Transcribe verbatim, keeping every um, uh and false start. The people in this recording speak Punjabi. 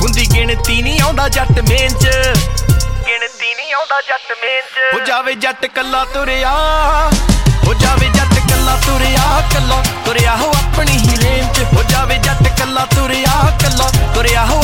ਹੁੰਦੀ ਗਿਣਤੀ ਨਹੀਂ ਆਉਂਦਾ ਜੱਟ ਮੇਨ ਚ, ਗਿਣਤੀ ਨਹੀਂ ਆਉਂਦਾ ਜੱਟ ਮੇਨ ਚ। ਹੋ ਜਾਵੇ ਜੱਟ ਕੱਲਾ ਤੁਰਿਆ, ਹੋ ਜਾਵੇ ਜੱਟ ਕੱਲਾ ਤੁਰਿਆ, ਕੱਲਾ ਤੁਰਿਆ ਹੋ ਆਪਣੀ ਹੀ ਲੇਨ ਚ। ਹੋ ਜਾਵੇ ਜੱਟ ਕੱਲਾ ਤੁਰਿਆ, ਕੱਲਾ ਤੁਰਿਆ ਹੋ